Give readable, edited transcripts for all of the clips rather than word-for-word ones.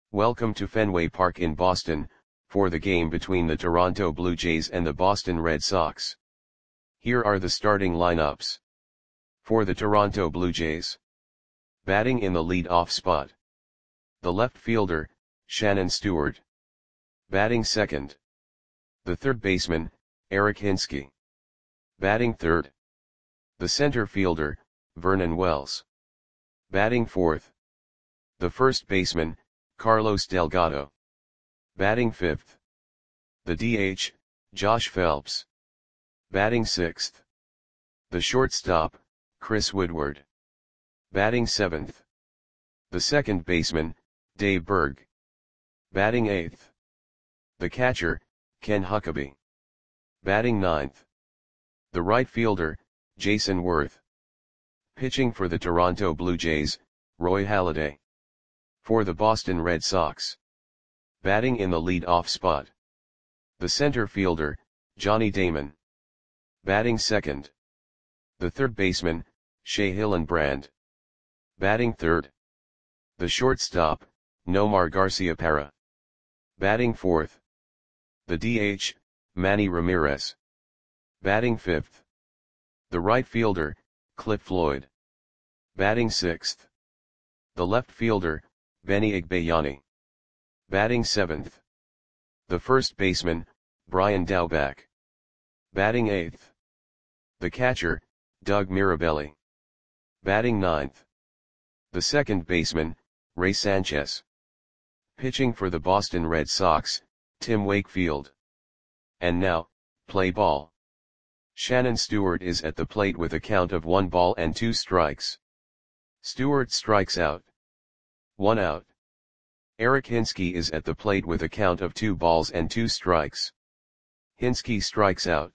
Welcome to Fenway Park in Boston, for the game between the Toronto Blue Jays and the Boston Red Sox. Here are the starting lineups. For the Toronto Blue Jays. Batting in the lead-off spot. The left fielder, Shannon Stewart. Batting second. The third baseman, Eric Hinske. Batting third. The center fielder, Vernon Wells. Batting fourth. The first baseman, Carlos Delgado. Batting fifth. The DH, Josh Phelps. Batting sixth. The shortstop, Chris Woodward. Batting seventh. The second baseman, Dave Berg. Batting eighth. The catcher, Ken Huckabee. Batting ninth. The right fielder, Jason Worth. Pitching for the Toronto Blue Jays, Roy Halladay. For the Boston Red Sox. Batting in the lead-off spot. The center fielder, Johnny Damon. Batting second. The third baseman, Shea Hillenbrand. Batting third. The shortstop, Nomar Garciaparra. Batting fourth. The DH, Manny Ramirez. Batting fifth. The right fielder, Cliff Floyd. Batting sixth. The left fielder, Benny Igbayani. Batting seventh. The first baseman, Brian Daubach. Batting eighth. The catcher, Doug Mirabelli. Batting ninth. The second baseman, Ray Sanchez. Pitching for the Boston Red Sox, Tim Wakefield. And now, play ball. Shannon Stewart is at the plate with a count of 1 ball and 2 strikes. Stewart strikes out. 1 out. Eric Hinske is at the plate with a count of 2 balls and 2 strikes. Hinske strikes out.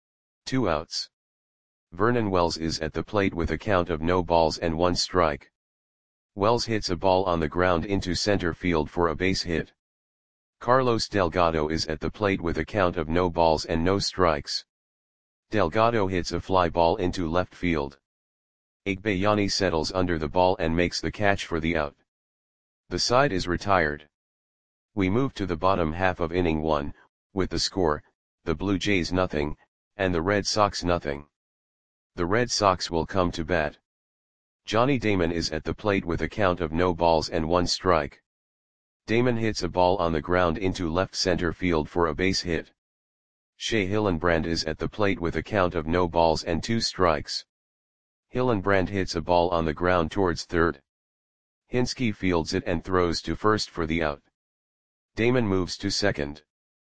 2 outs. Vernon Wells is at the plate with a count of no balls and 1 strike. Wells hits a ball on the ground into center field for a base hit. Carlos Delgado is at the plate with a count of no balls and no strikes. Delgado hits a fly ball into left field. Igbayani settles under the ball and makes the catch for the out. The side is retired. We move to the bottom half of inning 1, with the score, the Blue Jays nothing, and the Red Sox nothing. The Red Sox will come to bat. Johnny Damon is at the plate with a count of no balls and 1 strike. Damon hits a ball on the ground into left center field for a base hit. Shea Hillenbrand is at the plate with a count of no balls and 2 strikes. Hillenbrand hits a ball on the ground towards third. Hinske fields it and throws to first for the out. Damon moves to second.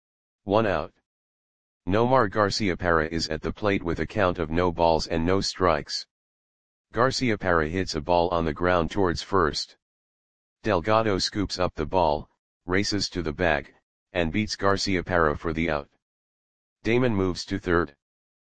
1 out. Nomar Garciaparra is at the plate with a count of no balls and no strikes. Garciaparra hits a ball on the ground towards first. Delgado scoops up the ball, races to the bag, and beats Garciaparra for the out. Damon moves to third.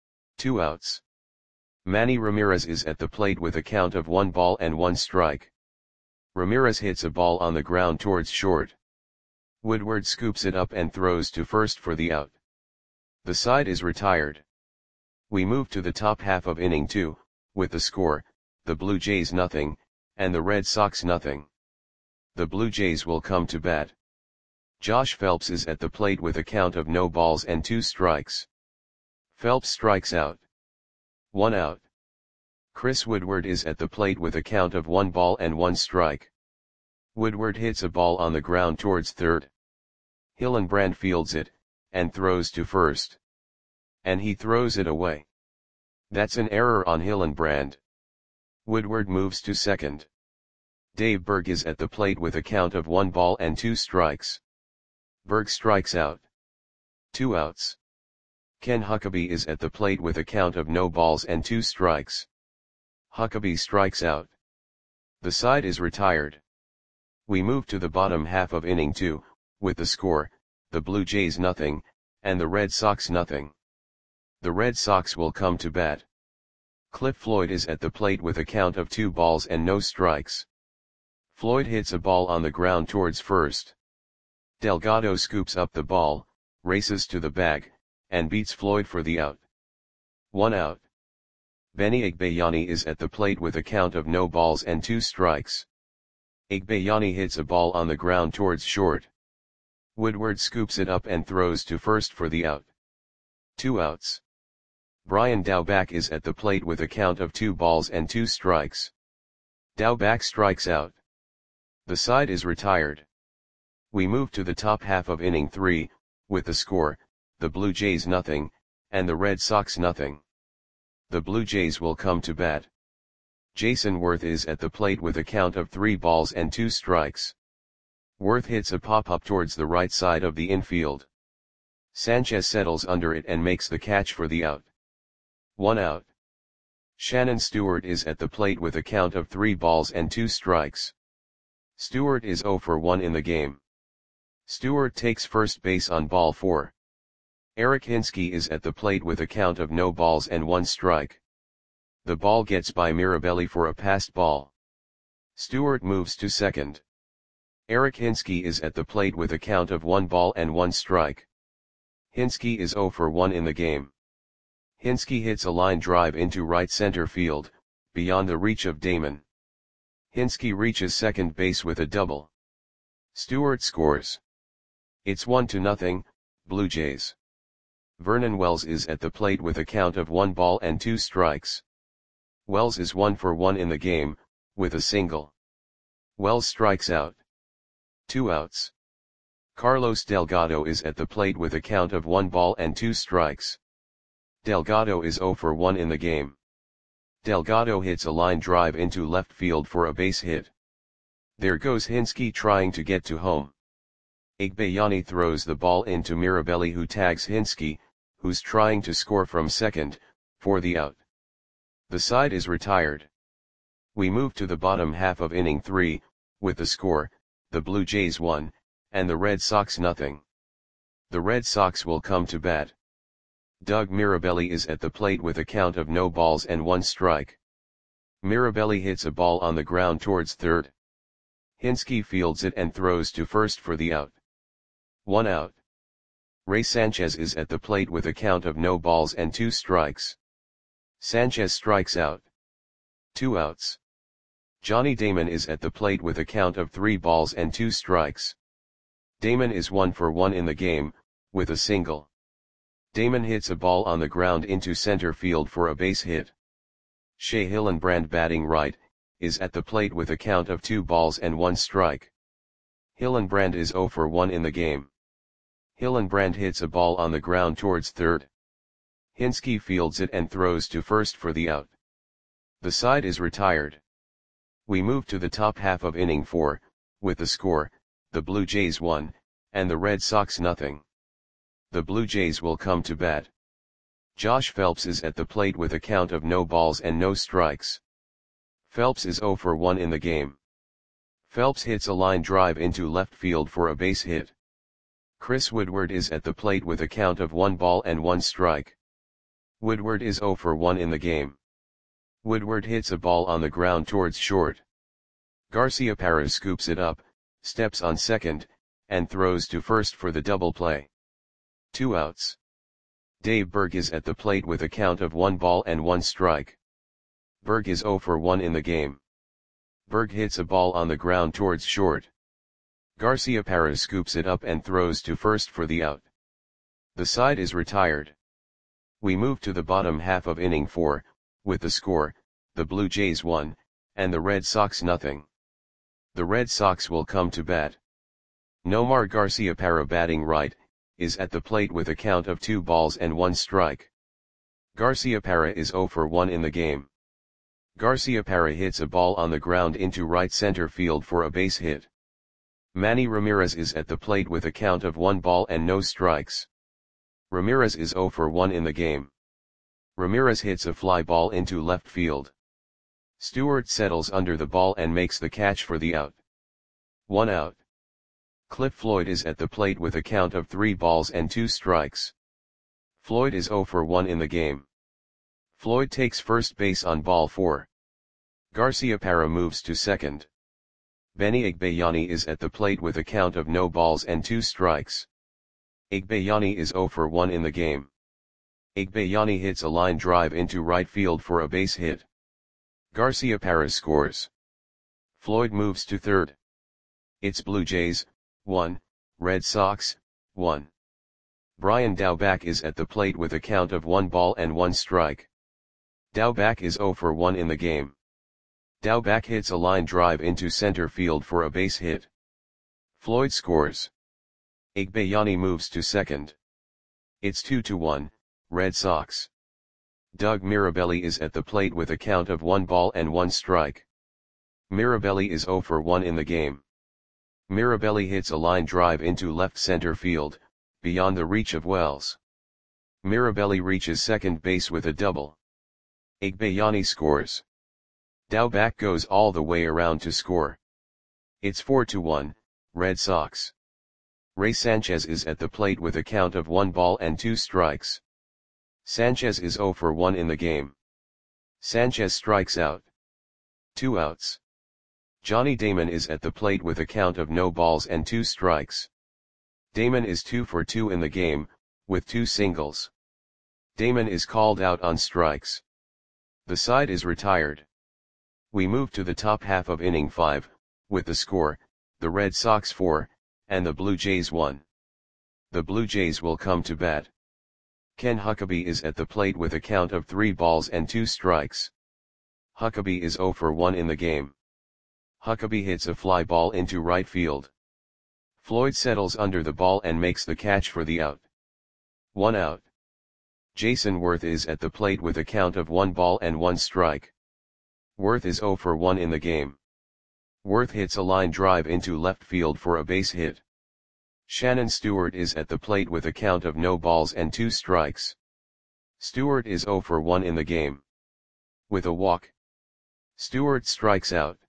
2 outs. Manny Ramirez is at the plate with a count of 1 ball and 1 strike. Ramirez hits a ball on the ground towards short. Woodward scoops it up and throws to first for the out. The side is retired. We move to the top half of inning 2, with the score, the Blue Jays nothing, and the Red Sox nothing. The Blue Jays will come to bat. Josh Phelps is at the plate with a count of no balls and 2 strikes. Phelps strikes out. 1 out. Chris Woodward is at the plate with a count of 1 ball and 1 strike. Woodward hits a ball on the ground towards third. Hillenbrand fields it, and throws to first. And he throws it away. That's an error on Hillenbrand. Woodward moves to second. Dave Berg is at the plate with a count of 1 ball and 2 strikes. Berg strikes out. 2 outs. Ken Huckabee is at the plate with a count of no balls and 2 strikes. Huckabee strikes out. The side is retired. We move to the bottom half of inning 2, with the score, the Blue Jays nothing, and the Red Sox nothing. The Red Sox will come to bat. Cliff Floyd is at the plate with a count of 2 balls and no strikes. Floyd hits a ball on the ground towards first. Delgado scoops up the ball, races to the bag, and beats Floyd for the out. 1 out. Benny Igbayani is at the plate with a count of no balls and 2 strikes. Igbayani hits a ball on the ground towards short. Woodward scoops it up and throws to first for the out. 2 outs. Brian Daubach is at the plate with a count of 2 balls and 2 strikes. Daubach strikes out. The side is retired. We move to the top half of inning 3, with the score, the Blue Jays nothing, and the Red Sox nothing. The Blue Jays will come to bat. Jason Worth is at the plate with a count of 3 balls and 2 strikes. Worth hits a pop-up towards the right side of the infield. Sanchez settles under it and makes the catch for the out. 1 out. Shannon Stewart is at the plate with a count of 3 balls and 2 strikes. Stewart is 0 for 1 in the game. Stewart takes first base on ball 4. Eric Hinske is at the plate with a count of no balls and 1 strike. The ball gets by Mirabelli for a passed ball. Stewart moves to second. Eric Hinske is at the plate with a count of 1 ball and 1 strike. Hinske is 0 for 1 in the game. Hinske hits a line drive into right center field, beyond the reach of Damon. Hinske reaches second base with a double. Stewart scores. It's 1-0, Blue Jays. Vernon Wells is at the plate with a count of 1 ball and 2 strikes. Wells is 1 for 1 in the game, with a single. Wells strikes out. 2 outs. Carlos Delgado is at the plate with a count of 1 ball and 2 strikes. Delgado is 0 for 1 in the game. Delgado hits a line drive into left field for a base hit. There goes Hinske trying to get to home. Igbayani throws the ball into Mirabelli, who tags Hinske, who's trying to score from second, for the out. The side is retired. We move to the bottom half of inning 3, with the score, the Blue Jays 1, and the Red Sox nothing. The Red Sox will come to bat. Doug Mirabelli is at the plate with a count of no balls and 1 strike. Mirabelli hits a ball on the ground towards third. Hinske fields it and throws to first for the out. 1 out. Ray Sanchez is at the plate with a count of no balls and 2 strikes. Sanchez strikes out. 2 outs. Johnny Damon is at the plate with a count of 3 balls and 2 strikes. Damon is 1 for 1 in the game, with a single. Damon hits a ball on the ground into center field for a base hit. Shea Hillenbrand, batting right, is at the plate with a count of 2 balls and 1 strike. Hillenbrand is 0 for 1 in the game. Hillenbrand hits a ball on the ground towards third. Hinske fields it and throws to first for the out. The side is retired. We move to the top half of inning 4, with the score, the Blue Jays 1, and the Red Sox nothing. The Blue Jays will come to bat. Josh Phelps is at the plate with a count of no balls and no strikes. Phelps is 0 for 1 in the game. Phelps hits a line drive into left field for a base hit. Chris Woodward is at the plate with a count of 1 ball and 1 strike. Woodward is 0 for 1 in the game. Woodward hits a ball on the ground towards short. Garciaparra scoops it up, steps on second, and throws to first for the double play. 2 outs. Dave Berg is at the plate with a count of 1 ball and 1 strike. Berg is 0 for 1 in the game. Berg hits a ball on the ground towards short. Garciaparra scoops it up and throws to first for the out. The side is retired. We move to the bottom half of inning 4, with the score, the Blue Jays 1, and the Red Sox nothing. The Red Sox will come to bat. Nomar Garciaparra, batting right, is at the plate with a count of 2 balls and 1 strike. Garciaparra is 0 for 1 in the game. Garciaparra hits a ball on the ground into right center field for a base hit. Manny Ramirez is at the plate with a count of 1 ball and no strikes. Ramirez is 0 for 1 in the game. Ramirez hits a fly ball into left field. Stewart settles under the ball and makes the catch for the out. 1 out. Cliff Floyd is at the plate with a count of 3 balls and 2 strikes. Floyd is 0 for 1 in the game. Floyd takes first base on ball 4. Garciaparra moves to second. Benny Igbayani is at the plate with a count of no balls and 2 strikes. Igbayani is 0 for 1 in the game. Igbayani hits a line drive into right field for a base hit. Garciaparra scores. Floyd moves to third. It's Blue Jays, 1, Red Sox, 1. Brian Daubach is at the plate with a count of 1 ball and 1 strike. Daubach is 0 for 1 in the game. Daubach hits a line drive into center field for a base hit. Floyd scores. Igbayani moves to second. It's 2-1, Red Sox. Doug Mirabelli is at the plate with a count of 1 ball and 1 strike. Mirabelli is 0 for 1 in the game. Mirabelli hits a line drive into left center field, beyond the reach of Wells. Mirabelli reaches second base with a double. Igbayani scores. Daubach goes all the way around to score. It's 4-1, Red Sox. Ray Sanchez is at the plate with a count of 1 ball and 2 strikes. Sanchez is 0 for 1 in the game. Sanchez strikes out. 2 outs. Johnny Damon is at the plate with a count of no balls and 2 strikes. Damon is 2 for 2 in the game, with 2 singles. Damon is called out on strikes. The side is retired. We move to the top half of inning 5, with the score, the Red Sox 4, and the Blue Jays 1. The Blue Jays will come to bat. Ken Huckabee is at the plate with a count of 3 balls and 2 strikes. Huckabee is 0 for 1 in the game. Huckabee hits a fly ball into right field. Floyd settles under the ball and makes the catch for the out. 1 out. Jason Worth is at the plate with a count of 1 ball and 1 strike. Worth is 0 for 1 in the game. Worth hits a line drive into left field for a base hit. Shannon Stewart is at the plate with a count of no balls and 2 strikes. Stewart is 0 for 1 in the game. With a walk, Stewart strikes out.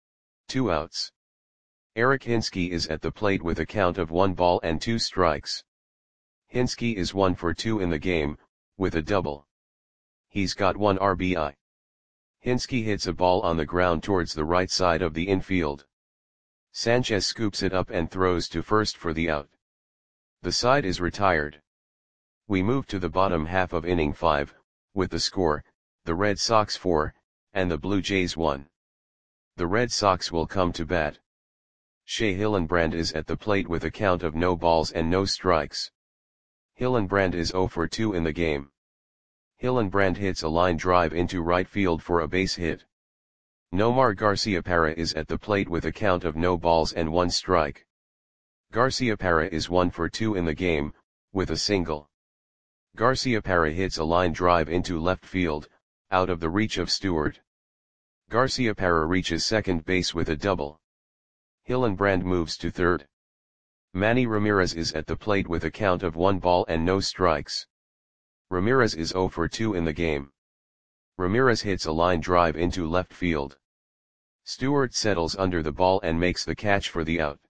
2 outs. Eric Hinske is at the plate with a count of 1 ball and 2 strikes. Hinske is 1 for 2 in the game, with a double. He's got 1 RBI. Hinske hits a ball on the ground towards the right side of the infield. Sanchez scoops it up and throws to first for the out. The side is retired. We move to the bottom half of inning 5, with the score, the Red Sox 4, and the Blue Jays 1. The Red Sox will come to bat. Shea Hillenbrand is at the plate with a count of no balls and no strikes. Hillenbrand is 0 for 2 in the game. Hillenbrand hits a line drive into right field for a base hit. Nomar Garciaparra is at the plate with a count of no balls and 1 strike. Garciaparra is 1 for 2 in the game, with a single. Garciaparra hits a line drive into left field, out of the reach of Stewart. Garciaparra reaches second base with a double. Hillenbrand moves to third. Manny Ramirez is at the plate with a count of 1 ball and no strikes. Ramirez is 0 for 2 in the game. Ramirez hits a line drive into left field. Stewart settles under the ball and makes the catch for the out.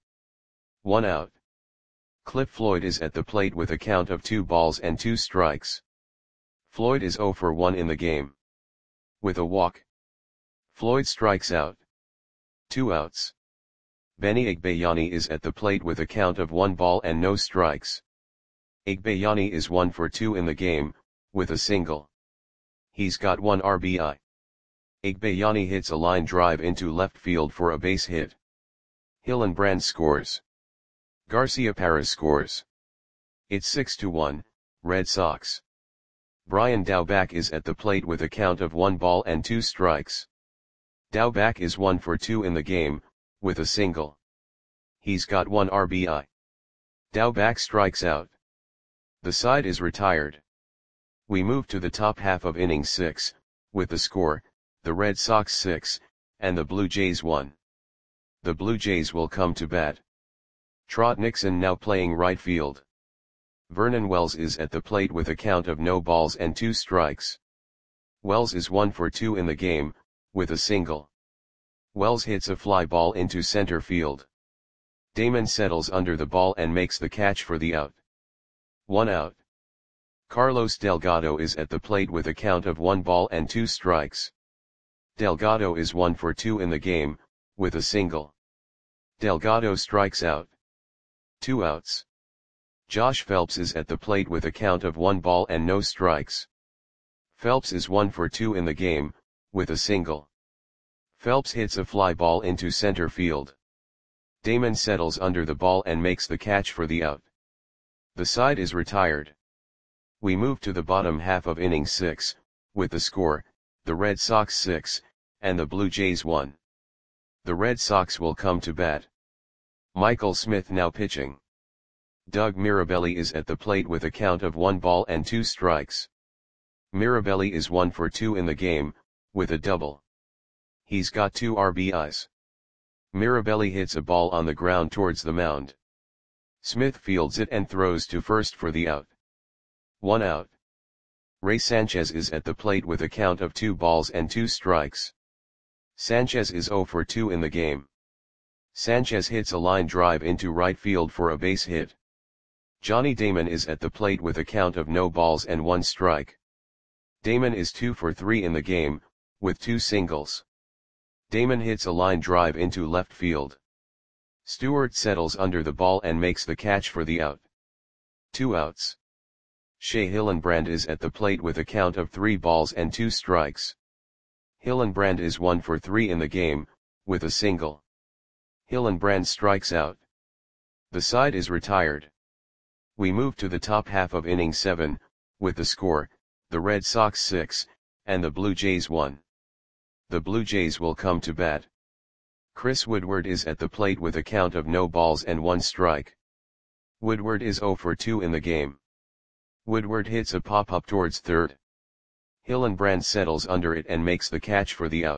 1 out. Cliff Floyd is at the plate with a count of 2 balls and 2 strikes. Floyd is 0 for 1 in the game. With a walk, Floyd strikes out. 2 outs. Benny Igbayani is at the plate with a count of 1 ball and no strikes. Igbayani is 1 for 2 in the game, with a single. He's got 1 RBI. Igbayani hits a line drive into left field for a base hit. Hillenbrand scores. Garciaparra scores. It's 6-1, Red Sox. Brian Daubach is at the plate with a count of 1 ball and 2 strikes. Daubach is 1 for 2 in the game, with a single. He's got 1 RBI. Daubach strikes out. The side is retired. We move to the top half of inning 6, with the score, the Red Sox 6, and the Blue Jays 1. The Blue Jays will come to bat. Trot Nixon now playing right field. Vernon Wells is at the plate with a count of no balls and 2 strikes. Wells is 1 for 2 in the game, with a single. Wells hits a fly ball into center field. Damon settles under the ball and makes the catch for the out. 1 out. Carlos Delgado is at the plate with a count of 1 ball and 2 strikes. Delgado is 1 for 2 in the game, with a single. Delgado strikes out. 2 outs. Josh Phelps is at the plate with a count of 1 ball and no strikes. Phelps is 1 for 2 in the game, with a single. Phelps hits a fly ball into center field. Damon settles under the ball and makes the catch for the out. The side is retired. We move to the bottom half of inning 6, with the score, the Red Sox 6, and the Blue Jays 1. The Red Sox will come to bat. Michael Smith now pitching. Doug Mirabelli is at the plate with a count of 1 ball and 2 strikes. Mirabelli is 1 for 2 in the game, with a double. He's got 2 RBIs. Mirabelli hits a ball on the ground towards the mound. Smith fields it and throws to first for the out. 1 out. Ray Sanchez is at the plate with a count of 2 balls and 2 strikes. Sanchez is 0 for 2 in the game. Sanchez hits a line drive into right field for a base hit. Johnny Damon is at the plate with a count of no balls and 1 strike. Damon is 2 for 3 in the game, with 2 singles. Damon hits a line drive into left field. Stewart settles under the ball and makes the catch for the out. 2 outs. Shea Hillenbrand is at the plate with a count of 3 balls and 2 strikes. Hillenbrand is 1 for 3 in the game, with a single. Hillenbrand strikes out. The side is retired. We move to the top half of inning 7, with the score, the Red Sox 6, and the Blue Jays 1. The Blue Jays will come to bat. Chris Woodward is at the plate with a count of no balls and 1 strike. Woodward is 0 for 2 in the game. Woodward hits a pop-up towards third. Hillenbrand settles under it and makes the catch for the out.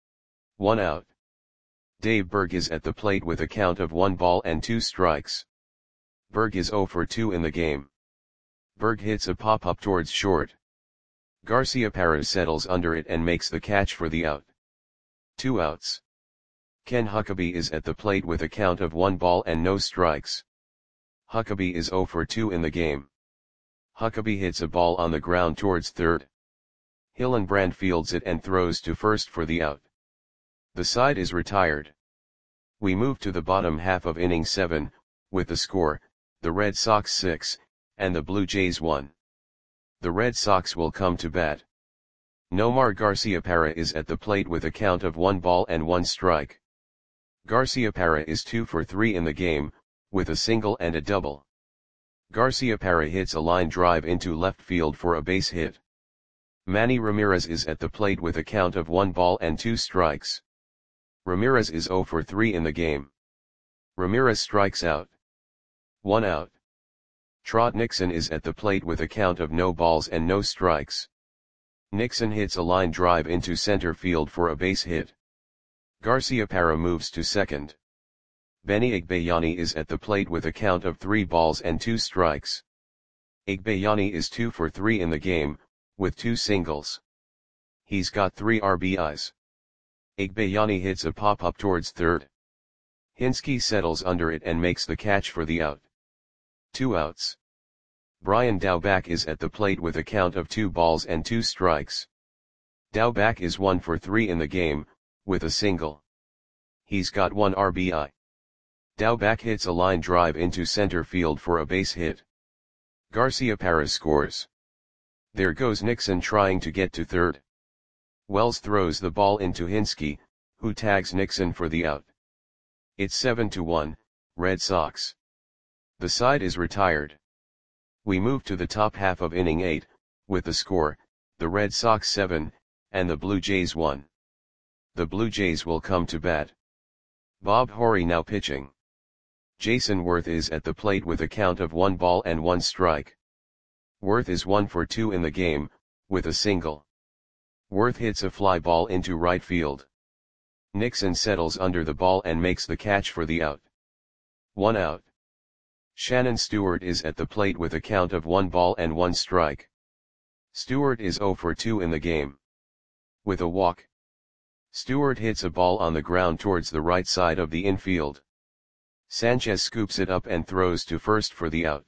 1 out. Dave Berg is at the plate with a count of 1 ball and 2 strikes. Berg is 0 for 2 in the game. Berg hits a pop-up towards short. Garciaparra settles under it and makes the catch for the out. 2 outs. Ken Huckabee is at the plate with a count of 1 ball and no strikes. Huckabee is 0 for 2 in the game. Huckabee hits a ball on the ground towards third. Hillenbrand fields it and throws to first for the out. The side is retired. We move to the bottom half of inning 7, with the score, the Red Sox 6, and the Blue Jays 1. The Red Sox will come to bat. Nomar Garciaparra is at the plate with a count of 1 ball and 1 strike. Garciaparra is 2 for 3 in the game, with a single and a double. Garciaparra hits a line drive into left field for a base hit. Manny Ramirez is at the plate with a count of 1 ball and 2 strikes. Ramirez is 0 for 3 in the game. Ramirez strikes out. 1 out. Trot Nixon is at the plate with a count of no balls and no strikes. Nixon hits a line drive into center field for a base hit. Garciaparra moves to second. Benny Igbayani is at the plate with a count of 3 balls and 2 strikes. Igbayani is 2 for 3 in the game, with 2 singles. He's got 3 RBIs. Igbayani hits a pop-up towards third. Hinske settles under it and makes the catch for the out. 2 outs. Brian Daubach is at the plate with a count of 2 balls and 2 strikes. Daubach is 1 for 3 in the game, with a single. He's got 1 RBI. Daubach hits a line drive into center field for a base hit. Garciaparra scores. There goes Nixon trying to get to third. Wells throws the ball into Hinske, who tags Nixon for the out. It's 7-1, Red Sox. The side is retired. We move to the top half of inning 8, with the score, the Red Sox 7, and the Blue Jays 1. The Blue Jays will come to bat. Bob Horry now pitching. Jason Worth is at the plate with a count of 1 ball and 1 strike. Worth is 1 for 2 in the game, with a single. Worth hits a fly ball into right field. Nixon settles under the ball and makes the catch for the out. 1 out. Shannon Stewart is at the plate with a count of 1 ball and 1 strike. Stewart is 0 for 2 in the game. With a walk. Stewart hits a ball on the ground towards the right side of the infield. Sanchez scoops it up and throws to first for the out.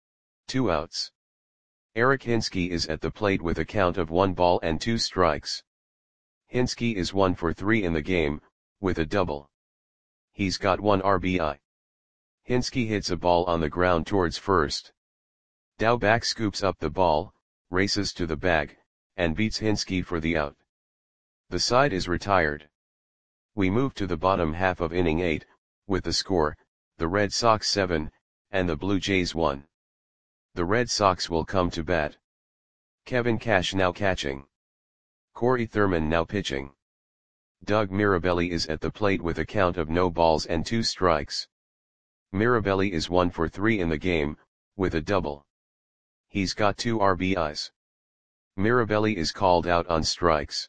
2 outs. Eric Hinske is at the plate with a count of 1 ball and 2 strikes. Hinske is 1 for 3 in the game, with a double. He's got 1 RBI. Hinske hits a ball on the ground towards first. Daubach scoops up the ball, races to the bag, and beats Hinske for the out. The side is retired. We move to the bottom half of inning 8, with the score, the Red Sox 7, and the Blue Jays 1. The Red Sox will come to bat. Kevin Cash now catching. Corey Thurman now pitching. Doug Mirabelli is at the plate with a count of no balls and 2 strikes. Mirabelli is 1 for 3 in the game, with a double. He's got 2 RBIs. Mirabelli is called out on strikes.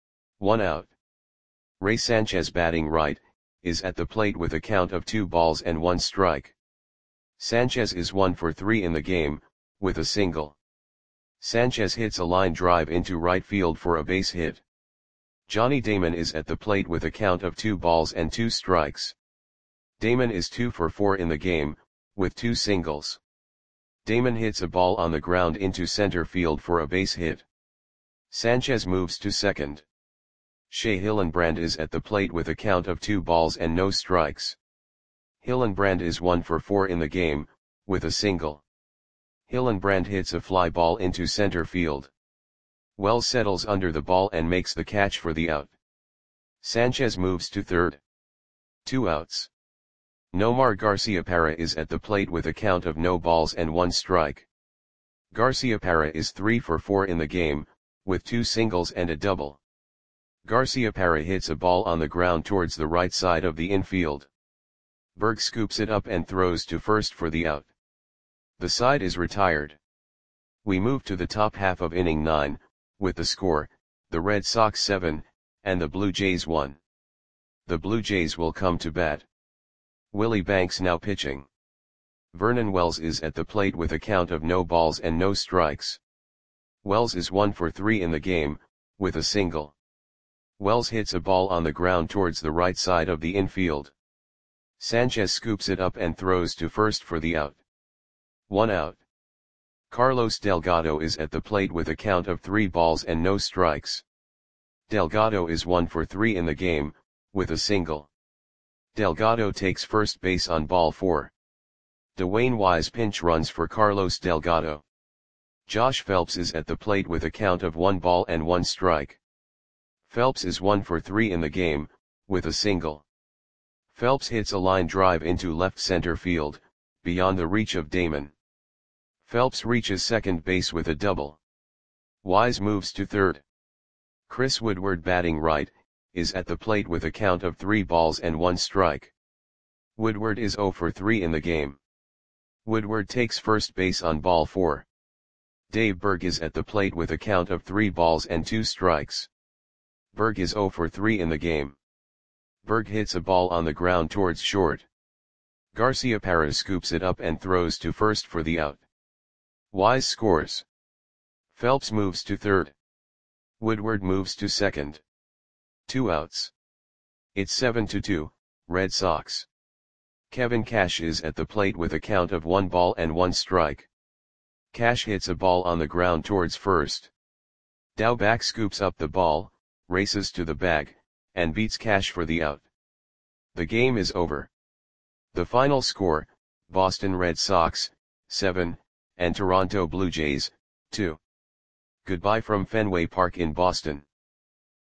1 out. Ray Sanchez batting right, is at the plate with a count of 2 balls and 1 strike. Sanchez is 1 for 3 in the game, with a single. Sanchez hits a line drive into right field for a base hit. Johnny Damon is at the plate with a count of 2 balls and 2 strikes. Damon is 2 for 4 in the game, with 2 singles. Damon hits a ball on the ground into center field for a base hit. Sanchez moves to second. Shea Hillenbrand is at the plate with a count of 2 balls and no strikes. Hillenbrand is 1 for 4 in the game, with a single. Hillenbrand hits a fly ball into center field. Wells settles under the ball and makes the catch for the out. Sanchez moves to third. 2 outs. Nomar Garciaparra is at the plate with a count of no balls and 1 strike. Garciaparra is 3 for 4 in the game, with 2 singles and a double. Garciaparra hits a ball on the ground towards the right side of the infield. Berg scoops it up and throws to first for the out. The side is retired. We move to the top half of inning 9, with the score, the Red Sox 7, and the Blue Jays 1. The Blue Jays will come to bat. Willie Banks now pitching. Vernon Wells is at the plate with a count of no balls and no strikes. Wells is 1 for 3 in the game, with a single. Wells hits a ball on the ground towards the right side of the infield. Sanchez scoops it up and throws to first for the out. 1 out. Carlos Delgado is at the plate with a count of 3 balls and no strikes. Delgado is 1 for 3 in the game, with a single. Delgado takes first base on ball 4. Dwayne Wise pinch runs for Carlos Delgado. Josh Phelps is at the plate with a count of 1 ball and 1 strike. Phelps is 1 for 3 in the game, with a single. Phelps hits a line drive into left center field, beyond the reach of Damon. Phelps reaches second base with a double. Wise moves to third. Chris Woodward batting right, is at the plate with a count of 3 balls and 1 strike. Woodward is 0 for 3 in the game. Woodward takes first base on ball 4. Dave Berg is at the plate with a count of 3 balls and 2 strikes. Berg is 0 for 3 in the game. Berg hits a ball on the ground towards short. Garciaparra scoops it up and throws to first for the out. Wise scores. Phelps moves to third. Woodward moves to second. 2 outs. It's 7-2, Red Sox. Kevin Cash is at the plate with a count of 1 ball and 1 strike. Cash hits a ball on the ground towards first. Daubach scoops up the ball, races to the bag, and beats Cash for the out. The game is over. The final score, Boston Red Sox, 7, and Toronto Blue Jays, 2. Goodbye from Fenway Park in Boston.